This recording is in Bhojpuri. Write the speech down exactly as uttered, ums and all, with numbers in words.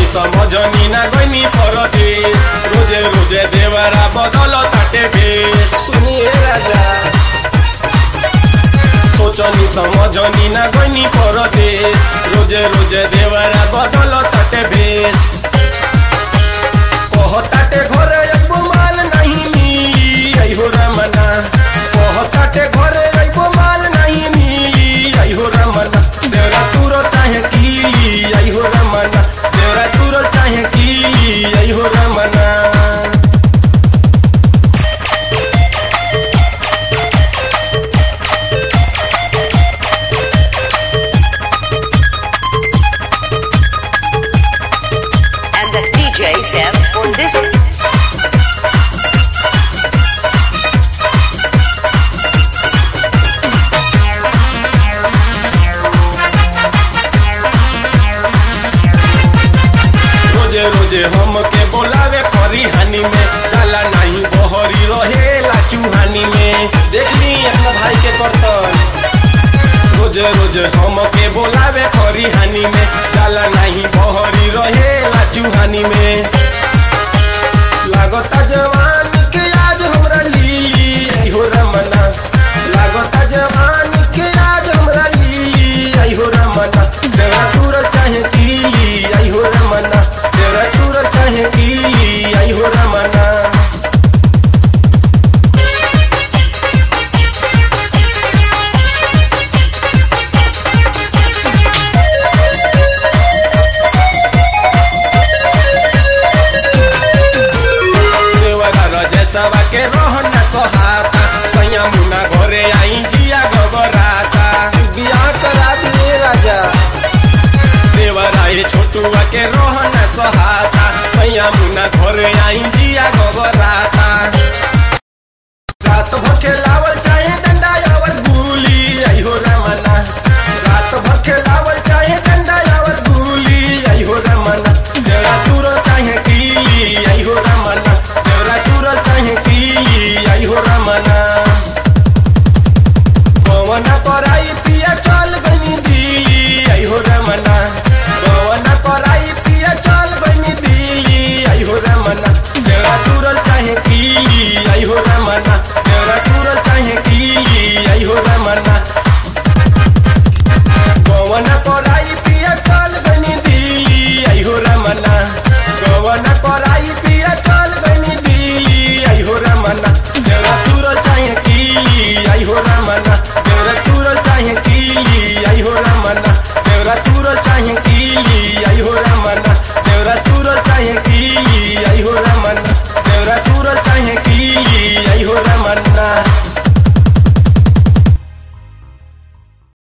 समझनी ना गईनी परदेश रोजे रोजे देवरा बदल ताटे भेष सुनिए राजा सोचनी समझनी ना गईनी परदेश रोजे रोजे देवरा बदल ताटे भेष कहताटे घरे अइबो माल नहीं मिली आई हो रमना कहताटे घरे अइबो माल नहीं मिली आई हो रमना देवरा तुरो चाहे कीली आई हो रमना देवरा तुरो चाहे कीली आई हो रमना Stands for distance. रोजे रोजे हमके बोलावे खरी हानि में डाला नहीं बहरी रहेला चूहानी में देखनी अपना भाई के कर्तन रोजे रोजे हमके बोलावे खरी हानि में डाला नहीं बहरी रहेला चूहानी में लागता जवान के आज हमरा ली आई हो रमना लागता जवान के आज हमरा ली आई हो रमना देवरा तुर चाहे कीली आई हो रमना देवरा तुर चाहे कीली आई हो रमना सवा के रहना कहाता सैया मुना घरे आई जिया गबराता बियाह करा दिए राजा देवराए छोटुआ के रहना कहाता सैया मुना घरे आई जिया गबराता रात भर खेलावल चाहे डंडा यावल गुली आई हो रमना रात भर खेलावल चाहे डंडा यावल गुली आई हो रमना देवरा तुरो चाहे कीली आई हो रमना देवरा तुरो चाहे कीली आई हो रमना गवना कराई पिया चल बनी दिली आई हो रमना गवना कराई पिया चल बनी दिली आई हो रमना देवरा तुरो चाहे कीली आई हो रमना देवरा तुरो चाहे कीली आई हो रमना गवना कराई पिया चल बनी दिली आई हो रमना गवना कराई पिया चल बनी दिली आई हो रमना देवरा तुरो चाहे कीली आई हो रमना देवरा तुरो चाहे कीली आई हो रमना देवरा तुरो चाहे कीली